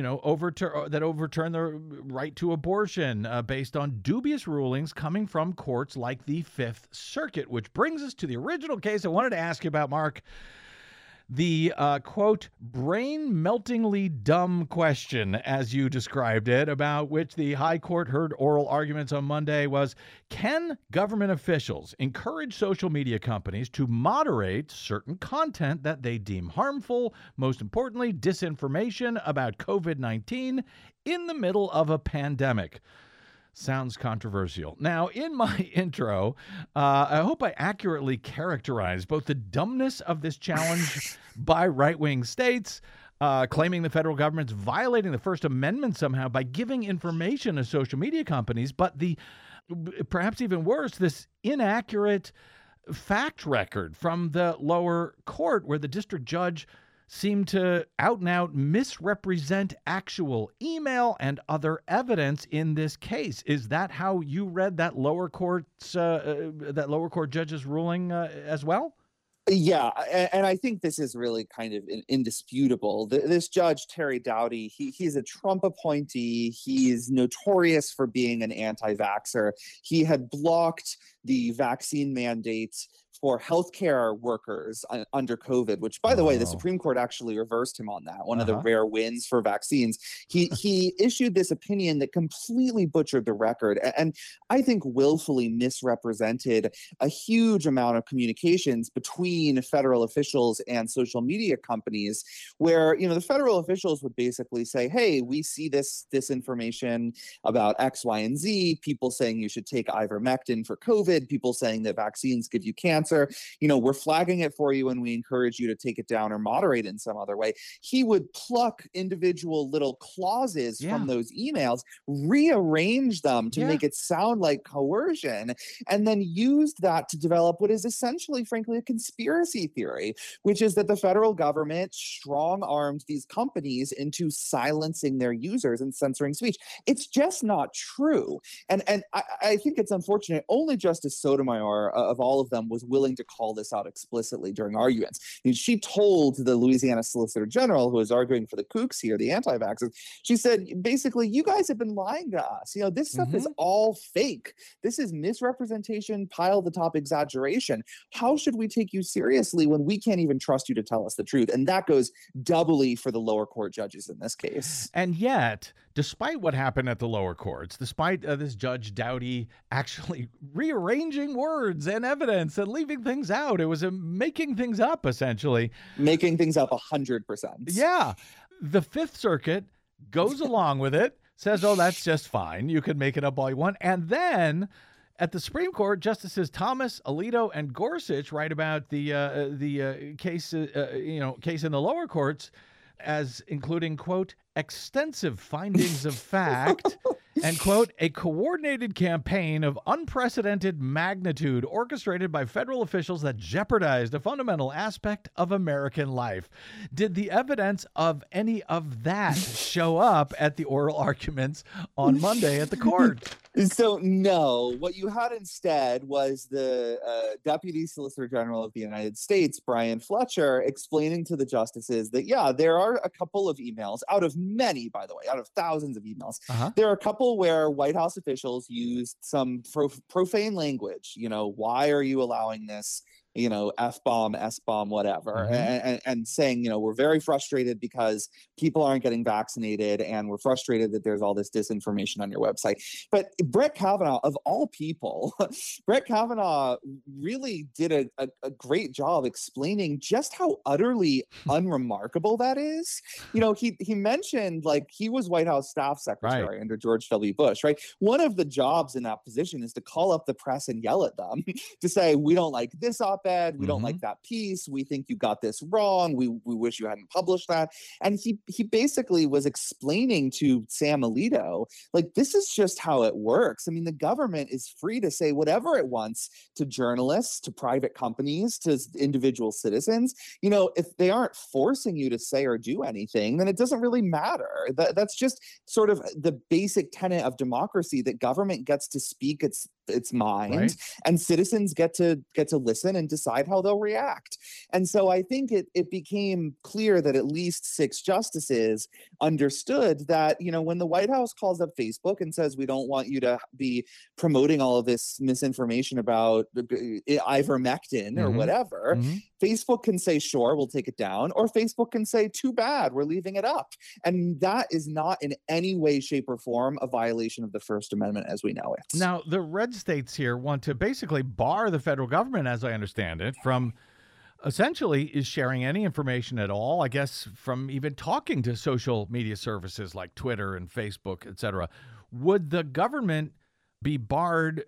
overturn the right to abortion based on dubious rulings coming from courts like the Fifth Circuit, which brings us to the original case I wanted to ask you about, Mark. The, quote, brain-meltingly dumb question, as you described it, about which the High Court heard oral arguments on Monday was, can government officials encourage social media companies to moderate certain content that they deem harmful, most importantly, disinformation about COVID-19 in the middle of a pandemic? Sounds controversial. Now, in my intro, I hope I accurately characterize both the dumbness of this challenge by right-wing states, claiming the federal government's violating the First Amendment somehow by giving information to social media companies, but the perhaps even worse, this inaccurate fact record from the lower court where the district judge seem to out and out misrepresent actual email and other evidence in this case. Is that how you read that lower court judge's ruling as well? Yeah, and I think this is really kind of indisputable. This judge, Terry Doughty, he's a Trump appointee. He's notorious for being an anti-vaxxer. He had blocked the vaccine mandates for healthcare workers under COVID, which, by the way, the Supreme Court actually reversed him on that, one of the rare wins for vaccines. He issued this opinion that completely butchered the record and I think willfully misrepresented a huge amount of communications between federal officials and social media companies, where, the federal officials would basically say, hey, we see this information about X, Y, and Z, people saying you should take ivermectin for COVID, people saying that vaccines give you cancer. We're flagging it for you and we encourage you to take it down or moderate in some other way. He would pluck individual little clauses from those emails, rearrange them to make it sound like coercion, and then used that to develop what is essentially, frankly, a conspiracy theory, which is that the federal government strong-armed these companies into silencing their users and censoring speech. It's just not true. And I think it's unfortunate. Only Justice Sotomayor, of all of them, was willing to call this out explicitly during arguments. She told the Louisiana Solicitor General, who was arguing for the kooks here, the anti-vaxxers, she said, basically, you guys have been lying to us. This stuff is all fake. This is misrepresentation, piled atop exaggeration. How should we take you seriously when we can't even trust you to tell us the truth? And that goes doubly for the lower court judges in this case. And yet, despite what happened at the lower courts, despite this Judge Doughty actually rearranging words and evidence and leaving things out, it was making things up, essentially. Making things up 100%. Yeah. The Fifth Circuit goes along with it, says, oh, that's just fine. You can make it up all you want. And then At the Supreme Court, Justices Thomas, Alito, and Gorsuch write about the case in the lower courts as including, quote, extensive findings of fact and, quote, a coordinated campaign of unprecedented magnitude orchestrated by federal officials that jeopardized a fundamental aspect of American life. Did the evidence of any of that show up at the oral arguments on Monday at the court? So, no. What you had instead was the Deputy Solicitor General of the United States, Brian Fletcher, explaining to the justices that, yeah, there are a couple of emails, out of many, by the way, out of thousands of emails. There are a couple where White House officials used some profane language. You know, why are you allowing this? You know, F-bomb, S-bomb, whatever, and saying, you know, we're very frustrated because people aren't getting vaccinated and we're frustrated that there's all this disinformation on your website. But Brett Kavanaugh, of all people, Brett Kavanaugh really did a great job explaining just how utterly unremarkable that is. You know, he mentioned, like, he was White House staff secretary under George W. Bush, right? One of the jobs in that position is to call up the press and yell at them to say, we don't like this op-ed, we don't like that piece, we think you got this wrong, we wish you hadn't published that. And he basically was explaining to Sam Alito, like, this is just how it works. I mean, the government is free to say whatever it wants to journalists, to private companies, to individual citizens. You know, if they aren't forcing you to say or do anything, then it doesn't really matter. That's just sort of the basic tenet of democracy, that government gets to speak its mind, and citizens get to listen and decide how they'll react. And so I think it became clear that at least 6 justices understood that, you know, when the White House calls up Facebook and says, we don't want you to be promoting all of this misinformation about ivermectin or whatever, Facebook can say, sure, we'll take it down, or Facebook can say, too bad, we're leaving it up. And that is not in any way, shape, or form a violation of the First Amendment as we know it. Now, the red states here want to basically bar the federal government, as I understand it, from essentially is sharing any information at all, I guess, from even talking to social media services like Twitter and Facebook, et cetera. Would the government be barred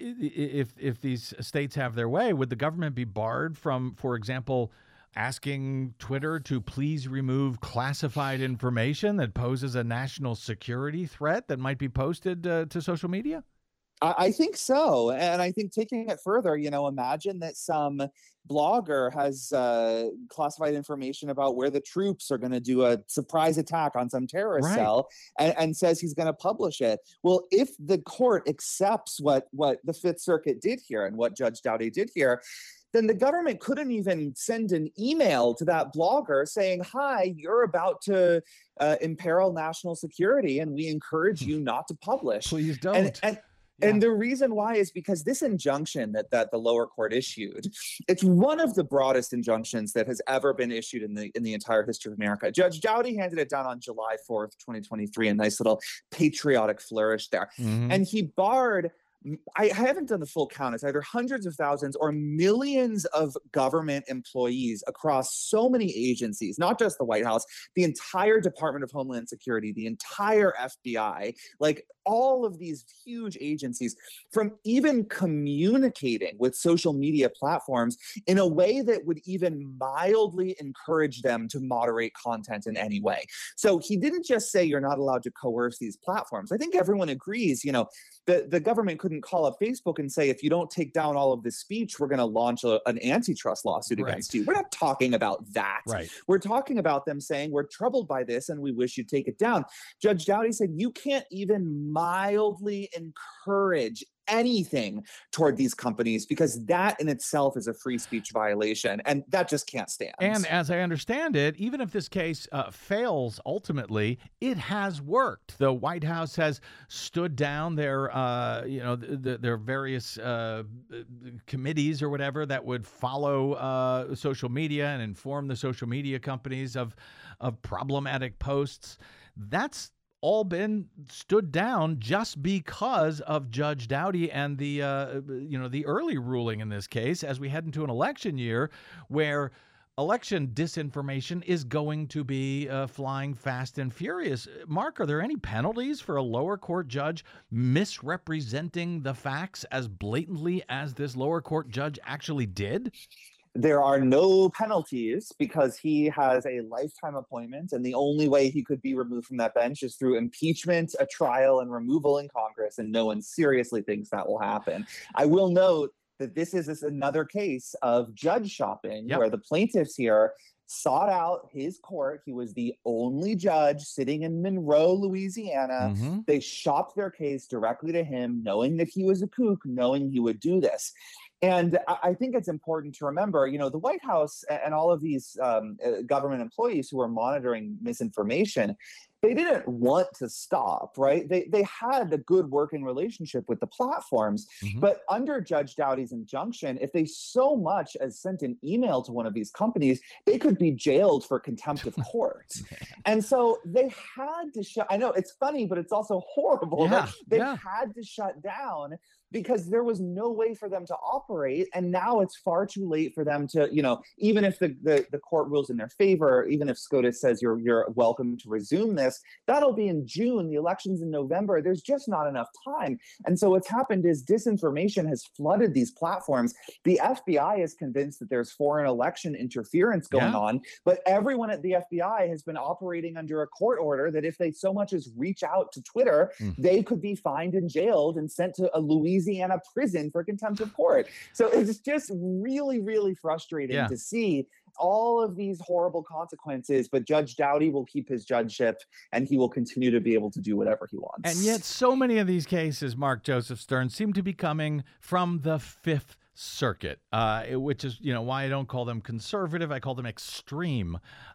if these states have their way? Would the government be barred from, for example, asking Twitter to please remove classified information that poses a national security threat that might be posted to social media? I think so. And I think taking it further, you know, imagine that some blogger has classified information about where the troops are going to do a surprise attack on some terrorist cell and says he's going to publish it. Well, if the court accepts what the Fifth Circuit did here and what Judge Doughty did here, then the government couldn't even send an email to that blogger saying, hi, you're about to imperil national security and we encourage you not to publish. Please don't. And the reason why is because this injunction that the lower court issued, it's one of the broadest injunctions that has ever been issued in the entire history of America. Judge Doughty handed it down on July 4th, 2023, a nice little patriotic flourish there. And he barred, I haven't done the full count, it's either hundreds of thousands or millions of government employees across so many agencies, not just the White House, the entire Department of Homeland Security, the entire FBI, like all of these huge agencies, from even communicating with social media platforms in a way that would even mildly encourage them to moderate content in any way. So he didn't just say you're not allowed to coerce these platforms. I think everyone agrees, you know, the government couldn't call up Facebook and say, if you don't take down all of this speech, we're going to launch an antitrust lawsuit against you. We're not talking about that. We're talking about them saying, we're troubled by this and we wish you'd take it down. Judge Doughty said, you can't even mildly encourage anything toward these companies because that in itself is a free speech violation, and that just can't stand. And as I understand it, even if this case fails ultimately, it has worked. The White House has stood down their, their various committees or whatever that would follow social media and inform the social media companies of problematic posts. That's all been stood down just because of Judge Doughty and the early ruling in this case as we head into an election year where election disinformation is going to be flying fast and furious. Mark, are there any penalties for a lower court judge misrepresenting the facts as blatantly as this lower court judge actually did? There are no penalties because he has a lifetime appointment, and the only way he could be removed from that bench is through impeachment, a trial, and removal in Congress, and no one seriously thinks that will happen. I will note that this is another case of judge shopping, where the plaintiffs here sought out his court. He was the only judge sitting in Monroe, Louisiana. They shopped their case directly to him, knowing that he was a kook, knowing he would do this. And I think it's important to remember, the White House and all of these government employees who are monitoring misinformation, they didn't want to stop, right? They had a good working relationship with the platforms, but under Judge Doughty's injunction, if they so much as sent an email to one of these companies, they could be jailed for contempt of court. And so they had to shut. I know it's funny, but it's also horrible. Right? They had to shut down because there was no way for them to operate. And now it's far too late for them to, even if the court rules in their favor, even if SCOTUS says you're welcome to resume this, that'll be in June. The election's in November. There's just not enough time. And so what's happened is disinformation has flooded these platforms. The FBI is convinced that there's foreign election interference going on, but everyone at the FBI has been operating under a court order that if they so much as reach out to Twitter, they could be fined and jailed and sent to a Louisiana prison for contempt of court. So it's just really, really frustrating to see all of these horrible consequences, but Judge Doughty will keep his judgeship and he will continue to be able to do whatever he wants. And yet so many of these cases, Mark Joseph Stern, seem to be coming from the Fifth Circuit, which is, why I don't call them conservative. I call them extreme.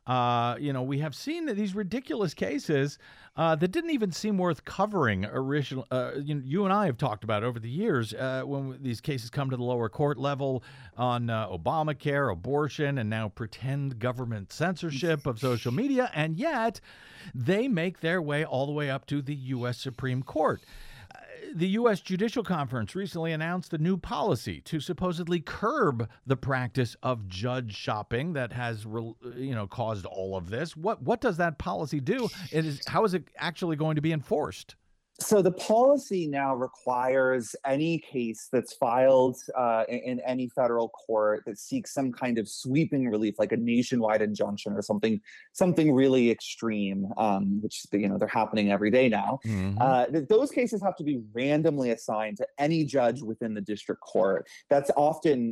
We have seen these ridiculous cases that didn't even seem worth covering original. You and I have talked about over the years when these cases come to the lower court level on Obamacare, abortion, and now pretend government censorship of social media. And yet they make their way all the way up to the U.S. Supreme Court. The U.S. Judicial Conference recently announced a new policy to supposedly curb the practice of judge shopping that has, caused all of this. What does that policy do? How is it actually going to be enforced? So the policy now requires any case that's filed in any federal court that seeks some kind of sweeping relief, like a nationwide injunction or something really extreme, which they're happening every day now. Those cases have to be randomly assigned to any judge within the district court. That's often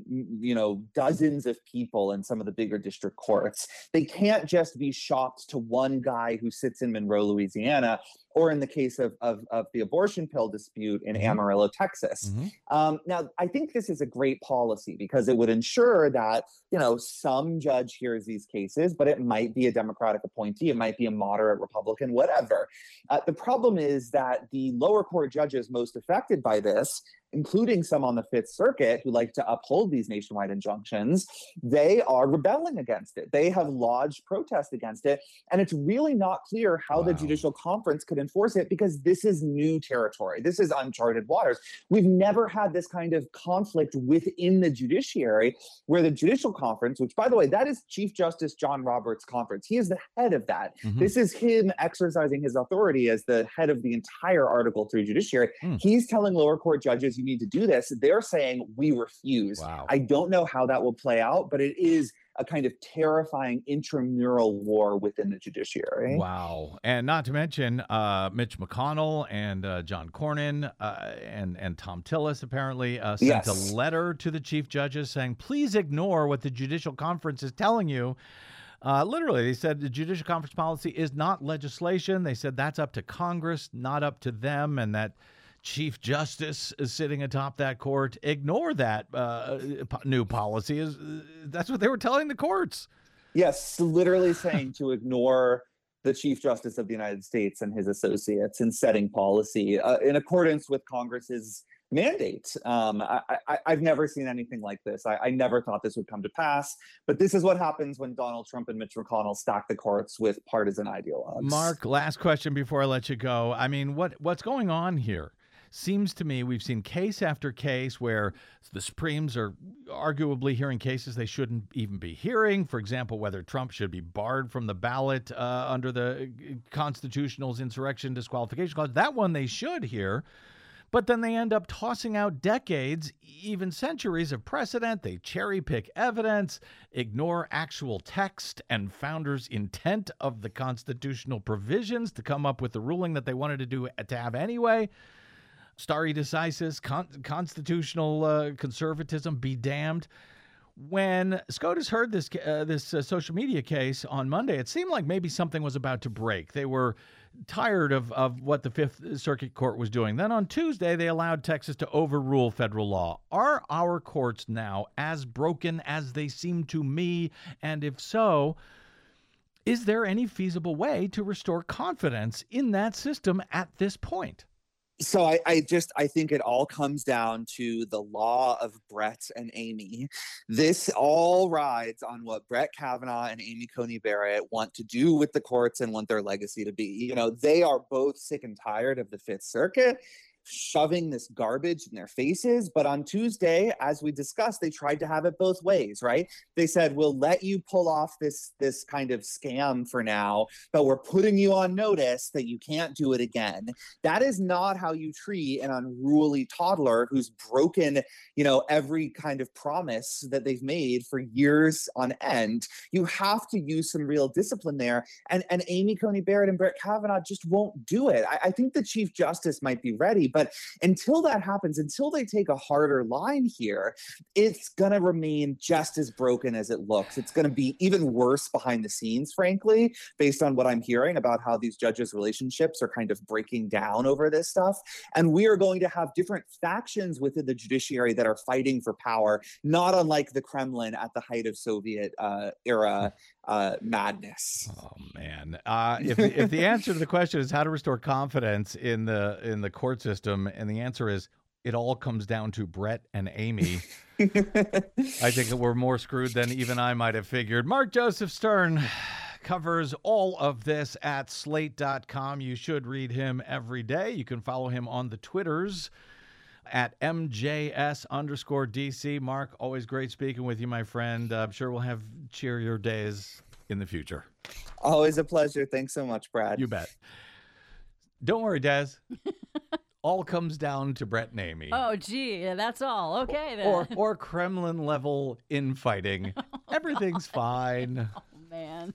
dozens of people in some of the bigger district courts. They can't just be shopped to one guy who sits in Monroe, Louisiana, or in the case of the abortion pill dispute in Amarillo, Texas. Now, I think this is a great policy because it would ensure that, some judge hears these cases, but it might be a Democratic appointee, it might be a moderate Republican, whatever. The problem is that the lower court judges most affected by this, including some on the Fifth Circuit who like to uphold these nationwide injunctions, they are rebelling against it. They have lodged protest against it. And it's really not clear how the Judicial Conference could enforce it because this is new territory. This is uncharted waters. We've never had this kind of conflict within the judiciary where the Judicial Conference, which, by the way, that is Chief Justice John Roberts' conference. He is the head of that. This is him exercising his authority as the head of the entire Article III judiciary. He's telling lower court judges, you need to do this. They're saying we refuse. I don't know how that will play out, but it is a kind of terrifying intramural war within the judiciary. Wow. And not to mention Mitch McConnell and John Cornyn and Tom Tillis apparently sent a letter to the chief judges saying, please ignore what the Judicial Conference is telling you. Literally, they said the Judicial Conference policy is not legislation. They said that's up to Congress, not up to them, and that Chief Justice is sitting atop that court. Ignore that new policy. That's what they were telling the courts. Yes, literally saying to ignore the Chief Justice of the United States and his associates in setting policy in accordance with Congress's mandate. I've never seen anything like this. I never thought this would come to pass, but this is what happens when Donald Trump and Mitch McConnell stack the courts with partisan ideologues. Mark, last question before I let you go. I mean, what's going on here? seems to me we've seen case after case where the Supremes are arguably hearing cases they shouldn't even be hearing. For example, whether Trump should be barred from the ballot under the Constitutional's insurrection disqualification clause. That one they should hear. But then they end up tossing out decades, even centuries of precedent. They cherry pick evidence, ignore actual text and founders' intent of the constitutional provisions to come up with the ruling that they wanted to have anyway. Stare decisis, constitutional conservatism, be damned. When SCOTUS heard this social media case on Monday, it seemed like maybe something was about to break. They were tired of what the Fifth Circuit Court was doing. Then on Tuesday, they allowed Texas to overrule federal law. Are our courts now as broken as they seem to me? And if so, is there any feasible way to restore confidence in that system at this point? So I think it all comes down to the law of Brett and Amy. This all rides on what Brett Kavanaugh and Amy Coney Barrett want to do with the courts and want their legacy to be. You know, they are both sick and tired of the Fifth Circuit shoving this garbage in their faces. But on Tuesday, as we discussed, they tried to have it both ways, right? They said, we'll let you pull off this kind of scam for now, but we're putting you on notice that you can't do it again. That is not how you treat an unruly toddler who's broken, every kind of promise that they've made for years on end. You have to use some real discipline there. And Amy Coney Barrett and Brett Kavanaugh just won't do it. I think the Chief Justice might be ready, but until that happens, until they take a harder line here, it's going to remain just as broken as it looks. It's going to be even worse behind the scenes, frankly, based on what I'm hearing about how these judges' relationships are kind of breaking down over this stuff. And we are going to have different factions within the judiciary that are fighting for power, not unlike the Kremlin at the height of Soviet era madness. Oh man! If the answer to the question is how to restore confidence in the court system, and the answer is it all comes down to Brett and Amy, I think that we're more screwed than even I might have figured. Mark Joseph Stern covers all of this at Slate.com. You should read him every day. You can follow him on the Twitters at MJS_DC. Mark, always great speaking with you, my friend. I'm sure we'll have cheerier days in the future. Always a pleasure. Thanks so much, Brad. You bet. Don't worry, Des. All comes down to Brett and Amy. Oh, gee, that's all. Okay, then. Or Kremlin-level infighting. Everything's fine. Oh, man.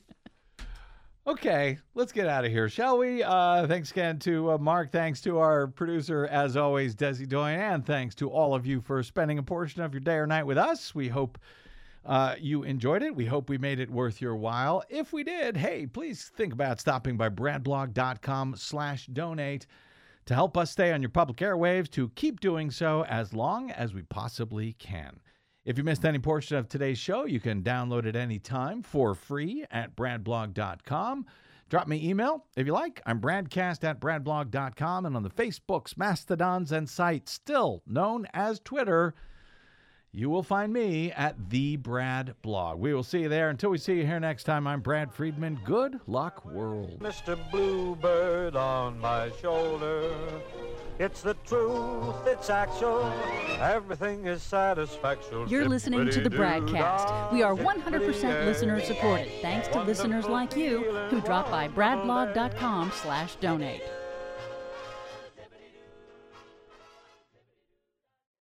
Okay, let's get out of here, shall we? Thanks again to Mark. Thanks to our producer, as always, Desi Doyen. And thanks to all of you for spending a portion of your day or night with us. We hope you enjoyed it. We hope we made it worth your while. If we did, hey, please think about stopping by bradblog.com/donate to help us stay on your public airwaves, to keep doing so as long as we possibly can. If you missed any portion of today's show, you can download it anytime for free at bradblog.com. Drop me email if you like. I'm bradcast@bradblog.com, and on the Facebooks, Mastodons, and sites still known as Twitter, you will find me at The Brad Blog. We will see you there. Until we see you here next time, I'm Brad Friedman. Good luck, world. Mr. Bluebird on my shoulder. It's the truth, it's actual. Everything is satisfactual. You're listening to the Bradcast. We are 100% listener supported, thanks to listeners like you who drop by bradblog.com/donate.